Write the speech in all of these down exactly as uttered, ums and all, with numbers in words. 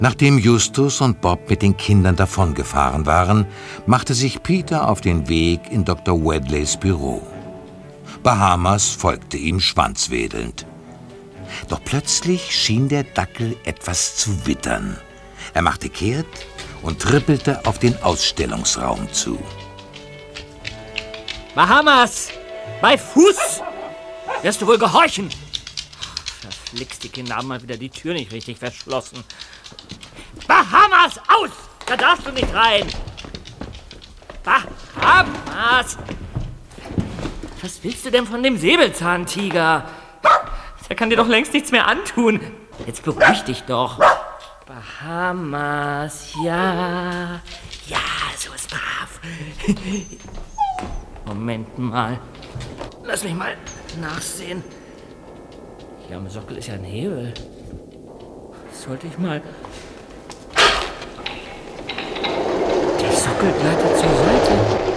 Nachdem Justus und Bob mit den Kindern davongefahren waren, machte sich Peter auf den Weg in Doktor Wedleys Büro. Bahamas folgte ihm schwanzwedelnd. Doch plötzlich schien der Dackel etwas zu wittern. Er machte kehrt und trippelte auf den Ausstellungsraum zu. Bahamas! Bei Fuß! Wirst du wohl gehorchen? Verflixt, die Kinder haben mal wieder die Tür nicht richtig verschlossen. Bahamas, aus! Da darfst du nicht rein! Bahamas! Was willst du denn von dem Säbelzahntiger? Der kann dir doch längst nichts mehr antun. Jetzt beruhig dich doch. Bahamas, ja. Ja, so ist brav. Moment mal. Lass mich mal nachsehen. Hier am Sockel ist ja ein Hebel. Sollte ich mal... Der Sockel gleitet zur Seite.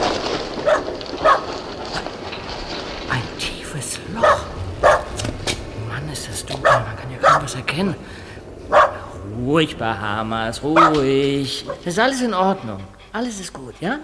Ein tiefes Loch. Mann, ist das dunkel. Man kann ja kaum was erkennen. Ruhig, Bahamas, ruhig. Das ist alles in Ordnung. Alles ist gut, ja?